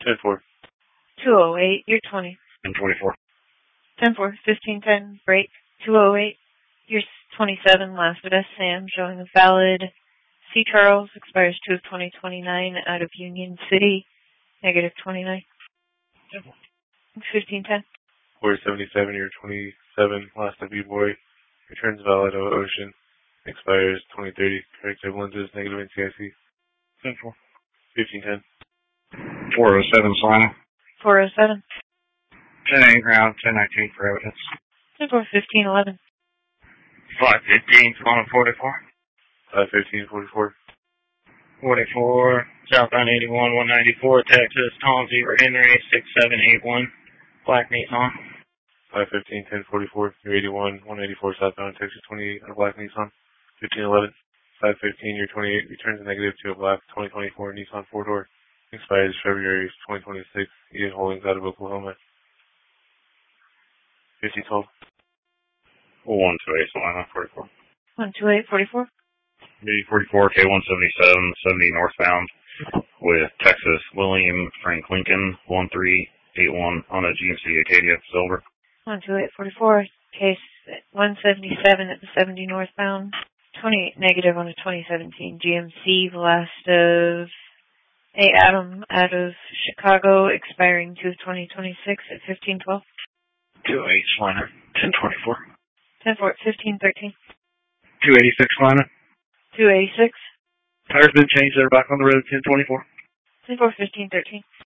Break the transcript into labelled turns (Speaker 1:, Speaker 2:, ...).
Speaker 1: 10-4.
Speaker 2: 208, you're 20.
Speaker 3: 10-24.
Speaker 2: 10-4, 15-10, break. 208, you're 27, last of S. Sam, showing a valid. C. Charles, expires 2 of 2029, out of Union City, negative 29. 15-10.
Speaker 1: 477, you're 27, last of B-Boy, returns valid of Ocean, expires 2030, corrective lenses, negative NCIC.
Speaker 3: 10-4.
Speaker 1: 15-10.
Speaker 3: 407, Solana.
Speaker 2: 407.
Speaker 3: 10-8 ground, 10-19 for evidence.
Speaker 2: 10-4, 15-11.
Speaker 3: 515, Solana 44.
Speaker 1: 515, 44.
Speaker 3: 44, southbound 81, 194, Texas, Tom 0 Henry, 6781, black Nissan.
Speaker 1: 515, 1044, 381, 194, southbound Texas 28, a black Nissan. 1511. 515, you're 28, returns a negative to a black 2024 Nissan 4-door. Expires February 2026. Ian Holdings out of Oklahoma. 5012.
Speaker 3: 128, Solana 44.
Speaker 2: 128, 44.
Speaker 3: B44, K177, 70 northbound with Texas, William Frank Lincoln, 1381 on a GMC Acadia Silver.
Speaker 2: 128, 44. Case 177 at the 70 northbound. 28 negative on a 2017 GMC Velasta A. Adam out of Chicago, expiring 2 of 2026 at 1512.
Speaker 3: 28, Solana 1024.
Speaker 2: 10-4, 1513.
Speaker 3: 286, Solana.
Speaker 2: 286.
Speaker 3: Tires been changed, they're back on the road, 1024.
Speaker 2: 10-4, 1513.